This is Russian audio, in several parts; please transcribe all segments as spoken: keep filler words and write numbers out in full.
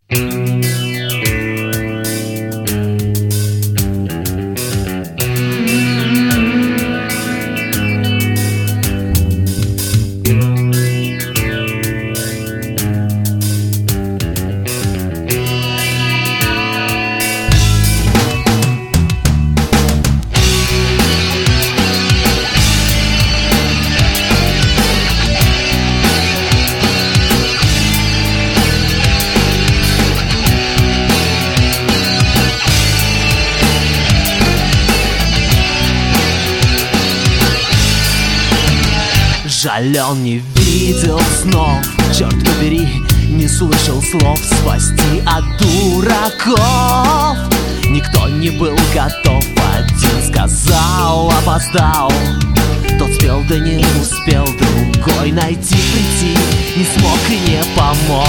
Жаль, он не видел снов, черт побери, не слышал слов спасти от дураков. Никто не был готов, один сказал, опоздал. Тот спел, да не успел, другой найти, прийти не смог и не помог.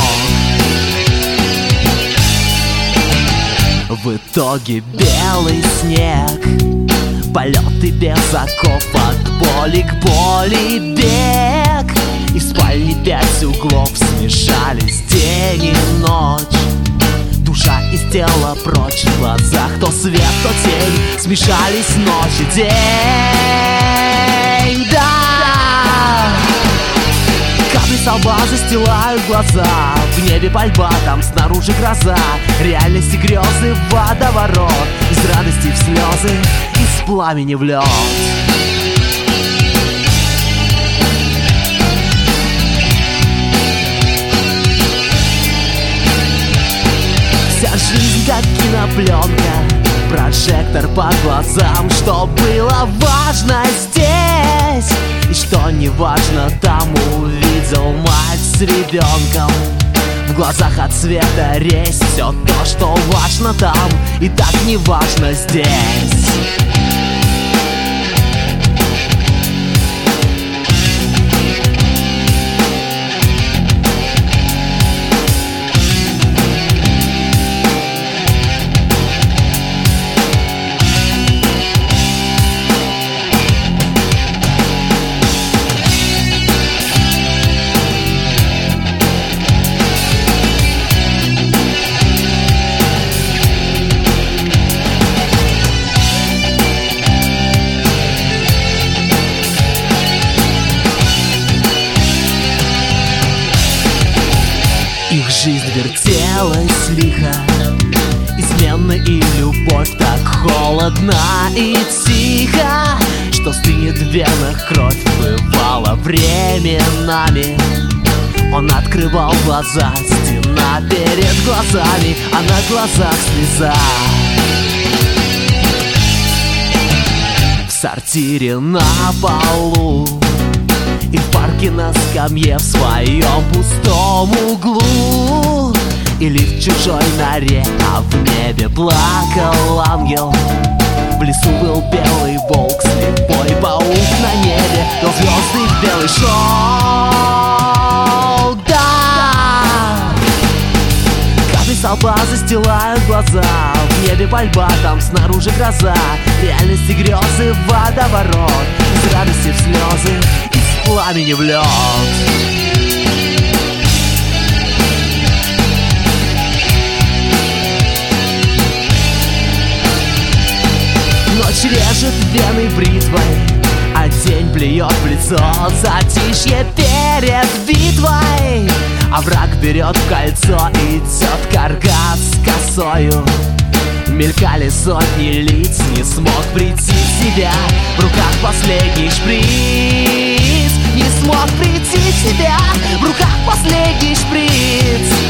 В итоге белый снег, полеты без оков, от боли к боли бег. И в спальне пять углов смешались день и ночь. Душа из тела прочь, в глазах то свет, то тень, смешались ночь и день. Да! Капли со лба застилают глаза, в небе пальба, там снаружи гроза. Реальность и грезы, водоворот, из радости в слезы, из пламени в лед. Вся жизнь как кинопленка, прожектор по глазам. Что было важно здесь и что не важно там, увидел мать с ребенком. В глазах от света резь, все то, что важно там, и так не важно здесь. Их жизнь вертелась лихо, измены и любовь так холодно и тихо, что стынет в венах кровь, бывало временами. Он открывал глаза, стена перед глазами, а на глазах слеза. В сортире на полу и в парке на скамье, в своем пустом углу, или в чужой норе, а в небе плакал ангел. В лесу был белый волк, слепой паук на небе, но звезды в белый шел. Да! Капли со лба застилают глаза, в небе пальба, там снаружи гроза. Реальность и грезы, водоворот, из радости в слезы, из пламени в лед. Ночь режет вены бритвой, а день плюет в лицо. Затишье перед битвой, а враг берет в кольцо. Идет каргат с косою. Мелькали сотни лиц, не смог прийти в себя. В руках последний шприц, не смог прийти в себя. В руках последний шприц.